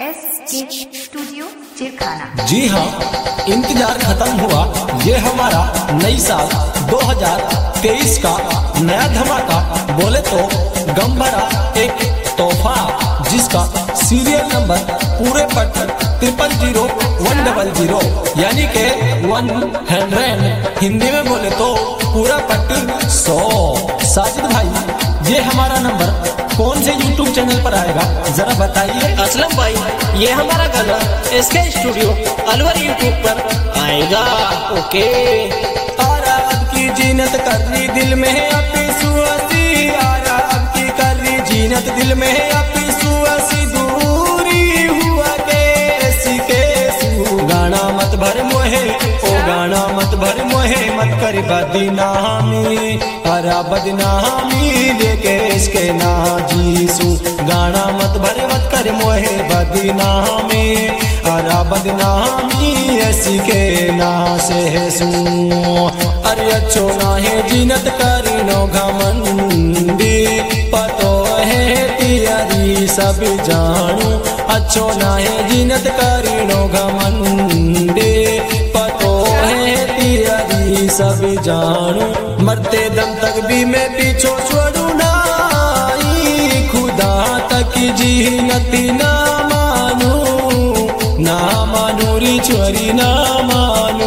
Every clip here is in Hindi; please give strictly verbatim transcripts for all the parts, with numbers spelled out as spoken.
एस के स्टूडियो चिरखाना। जी हाँ, इंतजार खत्म हुआ। ये हमारा नई साल दो हज़ार तेईस का नया धमाका बोले तो गम भरा एक तोहफा, जिसका सीरियल नंबर पूरे पट triple zero one double zero यानी के वन हंड्रेड, हिंदी में बोले तो पूरा पट्टी सौ। साजिद भाई, ये हमारा नंबर कौन से यूट्यूब चैनल पर आएगा, जरा बताइए। असलम भाई, ये हमारा गाना एस के स्टूडियो अलवर यूट्यूब पर आएगा। ओके। आराब की जीनत कर रही दिल में है अपनी सुअसी, आराब की कर रही जीनत दिल में है अपनी सुअसी, दूरी हुआ कैसी कैसू। गाना मत भर मोहे, ओ गाना मत भर मोहे, मत कर बदनामी, अरा बदनामी देके इसके ना जीसू। गाना मत भर मत कर मोहे बदनामी, अरा बदनामी ऐसी के ना से सू। अरे अच्छो ना है जीनत करी नो घमंडी, पतो है तियारी सब जानू। अच्छो ना है जीनत करी नो घमंडी, पतो है तियारी सब जानू। मरते दम तक भी मैं पीछो छोड़ू नाई, खुदा तक जीनत ना मानू, ना मानू री छोरी ना मानू।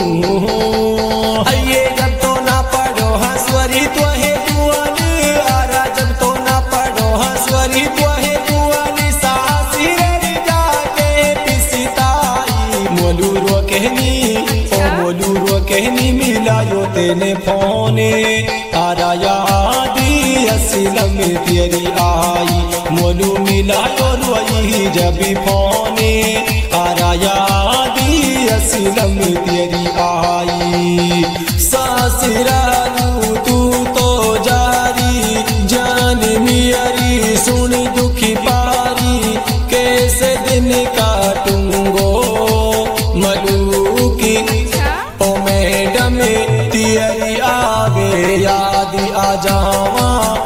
अये जब तो ना पढ़ो हंसवरी तो है दुआन, आरा जब तो ना पढ़ो हंसवरी तो है दुआन। सासी रे जाके पिसताई, मोलू रो कहनी, ओ मोलू रो कहनी मिलायो तेने फोने। आरा यादी असलम तेरी आई, मोलू मिलायो रोई जब फोने। आरा यादी असलम तेरी आई, सासरालू तू तो जारी, जान मियारी सुन दुखी पारी, कैसे दिन काटूंगो मलू की। ओ मैडम तेरी आवे याद आ जावा,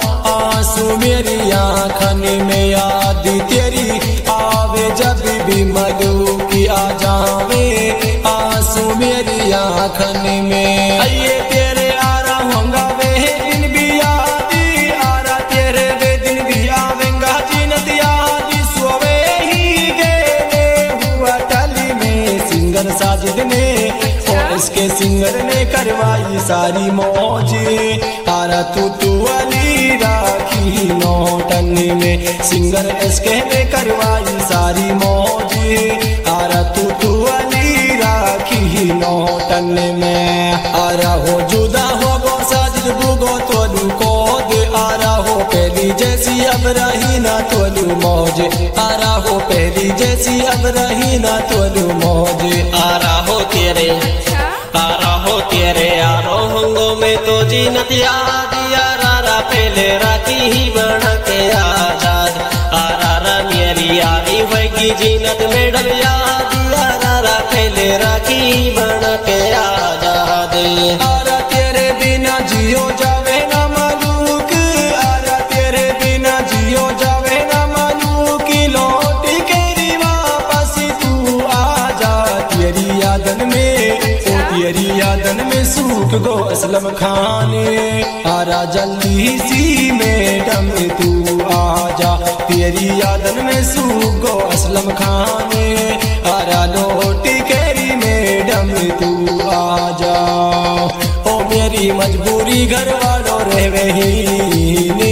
आंसू मेरी आँखन में याद तेरी आवे, जब भी मलू की आ जावे आंसू मेरी आँखन में। अये तेरे आरा होंगा वे दिन भी यादी, आरा तेरे वे दिन भी आवेंगा जीनत यादी। सोवे ही गेले हुआ टली में सिंगर साजिद ने, और इसके सिंगर ने करवाई सारी मौजे। आरा तू तू वाली राखी नौटन में, सिंगर इसके ने करवाई सारी मौजे। आरा तू तू वाली राखी नौटन में। आरा हो जुदा हो गो साजिद बुगो तोलू को दे, आरा हो पहली जैसी अब रही ना तोलू मौजे। आरा हो पहली जैसी अब रही ना तोलू मौजे। आरा हो तेरे, आरा हो तेरे यारो होंगो में तो जीनत याद, यारा पहले राती ही बना के आजाद। आरा मेरी यारी होगी जीनत मैडम याद, यारा पहले राखी बना के आजाद। आरा तेरे बिना जियो जावे ना मालूक, आरा तेरे बिना जियो जावे ना मालूक। लौट के वापस तू आजा तेरी यादन में, ओ तेरी यादन में सूख गो असलम खाने। आरा जल्दी सी मैडम तू आजा, तेरी यादन में सूख गो असलम खाने। आरा लौट केरी मैडम तू आजा। ओ मेरी मजबूरी घर वालों रहवे ही ने,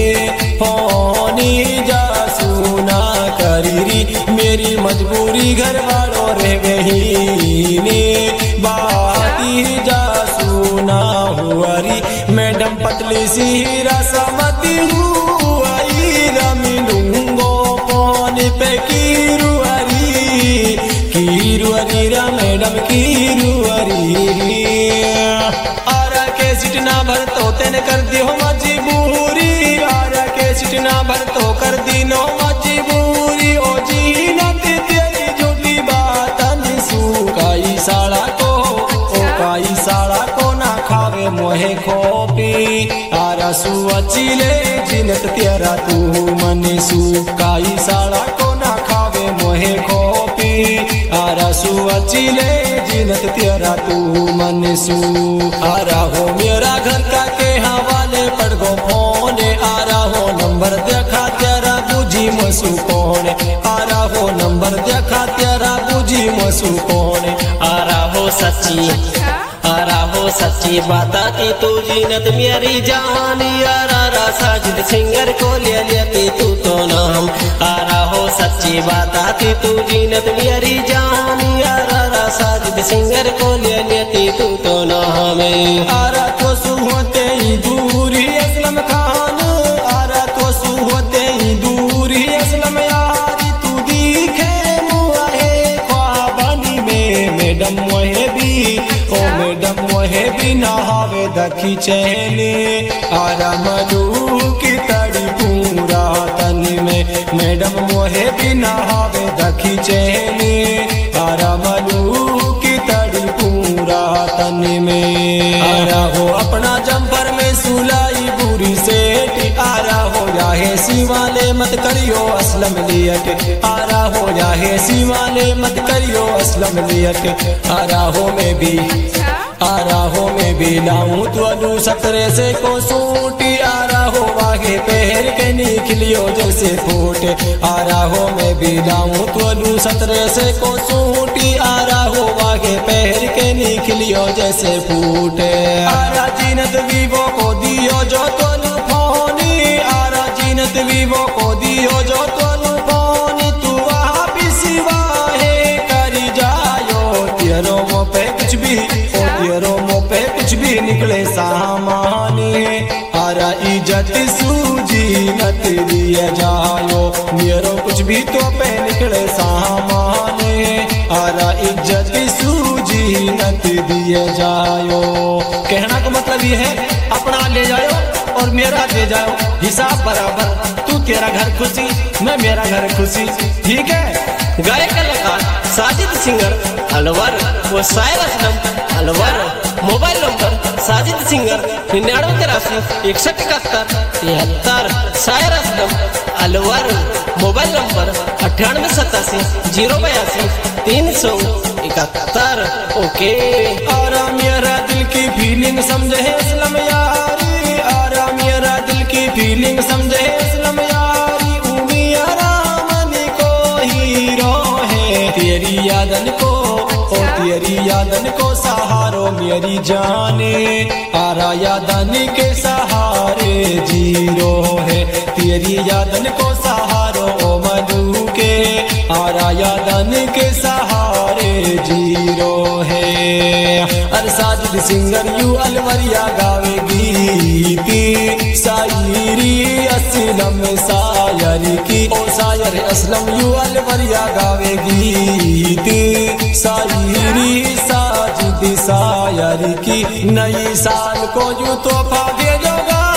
फोनी जा सुना करी, मेरी मजबूरी घर वालों रहवे ही ने। बाती जा सुना हुआरी, मैडम पतली सी रसमती हुआई, रमिलूंगो फोन पे कीरुआरी, कीरुआरी रा मैडम कीरुआरी। आरा के सिटना भर तो तेने कर दी हो मजबूरी, आरा के सिटना भर तो कर दी नो मजबूरी। ओ जीनत तेरी झूठी बातन सुकाई साड़ा को, ओ काई साड़ा को ना खावे मोहे खोपी। आरा सुअचिले जीनत तेरा तू मन सुकाई साड़ा को ना खावे में मोहे खोपी आरा सु अचिले जीनत तेरा तू मनसू आरा हो मेरा घर का के हवाले पड़ गो फोन आरा हो नंबर देखा तेरा बुझी मसू कौन आरा हो नंबर देखा तेरा बुझी मसू कौन आरा हो सच्ची आरा हो सच्ची बात की तू जीनत मेरी जानी आरा रा साजिद सिंगर को ले लेती तू तो नाम आरा हो सच्ची बात की तू जीनत मेरी जानी आरा रा साजिद सिंगर को ले लेती तू तो नाम आरा तो सुहोते ही दूरी असलम खान आरा तो सुहोते ही दूरी असलम यारी तू दिखे मुआहे ख्वाबानी में मैडम मोहे भी ओ मैडम मोहे भी नहावे दखी चहले आरा मधु की तड़ी पूरा तन में मैडम मोहे भी नहावे दखी चहले आरा मधु की तड़ी पूरा तन में आरा हो अपना जंपर में सुलाई बुरी सेठ आरा हो जाहे सीवाले मत करियो असलम लियट आरा हो जाहे सीवाले मत करियो असलम लियट आरा हो में भी आरा हो में भी लाऊं तो सतरे से को सूटी आरा हो आगे पहर के निकलियो जैसे फूटे आरा हो में भी लाऊं तो सतरे से को सूटी आरा हो आगे पहर के निकलियो जैसे फूटे आरा जीनत वीवो को दियो जो तो फोनी आरा जीनत वीवो को दियो जो तो फोनी तू वहाँ भी सिवा है करी जायो तेरो मो पे कुछ भी तेरो मो पे कुछ भी निकले सामाने आरा इज्जत सूजी नत दिए जायो मेरो कुछ भी तो पे निकले सामाने आरा इज्जत सूजी नत दिए जायो कहना का मतलब ये है अपना ले जाओ और मेरा दे जाओ हिसाब बराबर तू तेरा घर खुशी मैं मेरा घर खुशी ठीक है। गायक कलाकार साजिद सिंगर अलवर व शायर Aslam Alwar mobile number Sajid singer निन्यानवे तिरासी इकसठ इकहत्तर तिहत्तर शायर असलम अलवर मोबाइल नंबर अट्ठानवे सतासी जीरो बयासी तीन सौ इकहत्तर ओके। आरा मेरा दिल की फीलिंग समझे असलम यारी आरा मेरा दिल की फीलिंग समझे असलम यारी उमिया रामनी को हीरो है तेरी यादन को ओ तेरी यादन को सहारो मेरी जाने आरा यादन के सहारे जीरो है तेरी यादन को सहारो ओ मधु के आरा यादन के सहारे जीरो है। अर साजिद सिंगर यू अलवरिया गावे गीती शायरी असलम शायर की ओ शायर असलम यू अलवरिया गावे गीती शायरी साजिद शायर की नई साल को यू तोहफा दे जो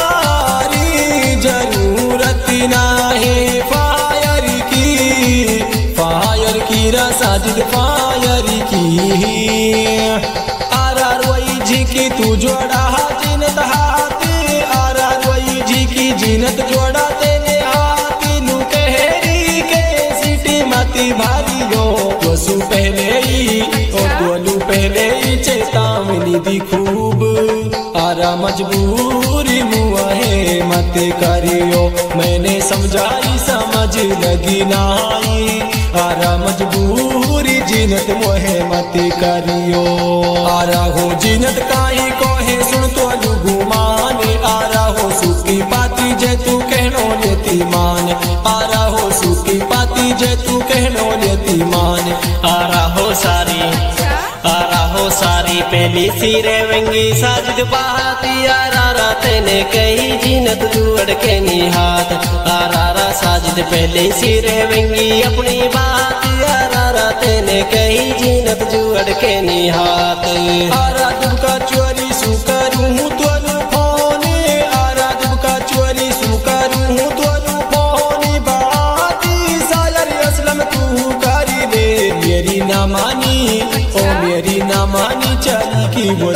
गारी जरूरत ना है फायर की फायर की रा साजिद फायर की आरा रोई जी की तू जोड़ा जीनत हाथी आरा रोई जी की जीनत जोड़ा तेने हाथी नू कहरी के सीटी माती भारियो तो पहले ही ओ तोलू पहले ही चेतावनी दी खूब आरा मजबूरी मुआ है मत करियो मैंने समझाई समझ लगी नाई आरा मजबूरी जीनत मोहे मत करियो आरा हो जीनत काई को है सुन तो लुगुमान आरा हो सुकी पाती जे तू कहनो लेती मान आरा हो सुकी पाती जे तू कहनो लेती मान आरा हो सारी आरा हो सारी पहली सिरे वेंगी साजिद पाती आरा रा तेने कही जीनत जुड़ के निहात आरा रा साजिद पहली सिरे वेंगी अपनी बात आरा रा तेने कही जीनत जुड़ के निहात आरा दुबका चोरी सु करूं तोलू फोने आरा दुबका चोरी सु करूं तोलू फोने बाती सायर असलम तू करी दे मेरी ना मानी ओ मेरी ना मानी चली की वो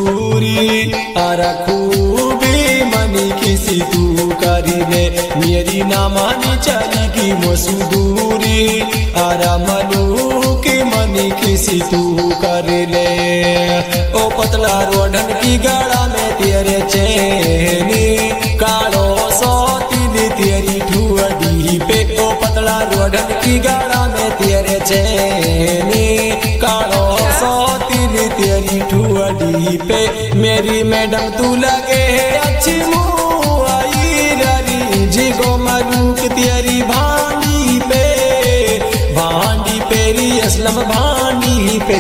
सुदूरी आरा खूबी मनी किसी तू करी दे मेरी मेरी ना मानी चली की मसूदूरी आरा मनु के मनी किसी तू कर ले। ओ पतला रोडन की गाड़ा में तेरे चैनी कालो सो तिली तेरी ठुअडी पे। ओ पतला रोडन की गाड़ा में तेरे चैनी कालो सो तिली तेरी ठुअडी पे। मेरी मैडम तू लगे अच्छी मुँह आई ररी जिगो मलूक तेरी भांडी पे भांडी पेरी असलम भांडी पे।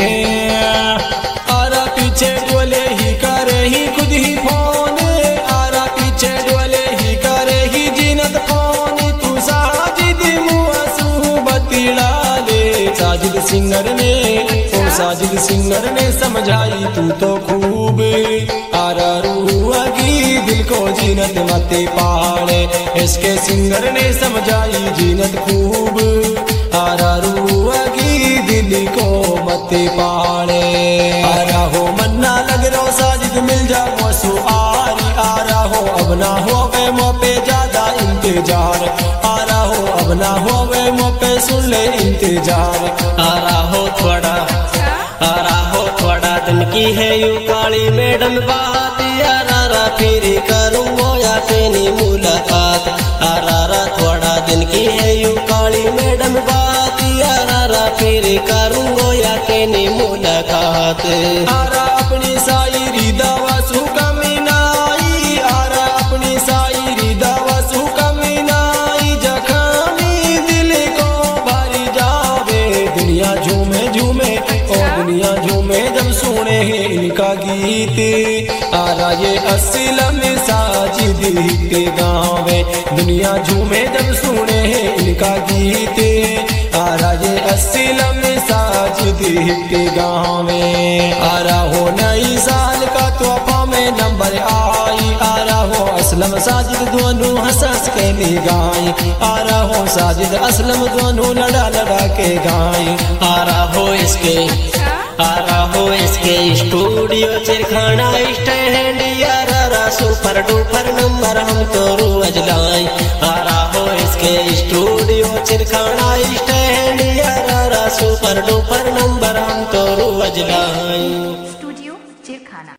आरा पीछे डोले ही करे ही खुद ही फोन आरा पीछे डोले ही करे ही जीनत फोन तू साजिद मुआसू बतीड़ा ले। साजिद सिंगर ने ओ साजिद सिंगर ने समझाई तू तो खूब आरा रूहगी दिल को जीनत मत पाले। इसके सिंगर ने समझाई जीनत खूब आरा रूहगी दिल को मत पाले। आरा हो मन्ना लग रो साजिद मिल जा मसू आरी आरा हो अब ना हो वे मोपे ज्यादा इंतजार आरा हो अब ना हो वे मोपे सुन ले इंतजार। आरा हो थोड़ा आरा हो थोड़ा दिन की है यू काली मैडम बात आरा फिर करूँगो या तेनी मुलाकात। आरा थोड़ा दिन की है यू काली मैडम बात आरा फिर करूँगो या तेनी मुलाकात। आरा अपनी शायरी दावा सुकमिनाई आरा अपनी शायरी दावा सुकमिनाई जखानी दिल को भरी जावे। दुनिया झूमे झूमे ओ दुनिया झूमे जब सुने इनका गीत आरा ये असलम साजिद के गावे। दुनिया झूमे जब सुने इनका गीत आरा ये असलम साजिद के गावे। आरा हो नई साल का तोहफा में नंबर आई आरा हो असलम साजिद दोनों हंस के गाय आरा हो साजिद असलम दोनों लड़ा लड़ा के गाय। आरा हो इसके आरा हो इसके स्टूडियो चिरखाना stand Ara super duper number हम तो रोज लाई। आरा हो इसके स्टूडियो चिरखाना stand Ara super duper number हम तो रोज लाई।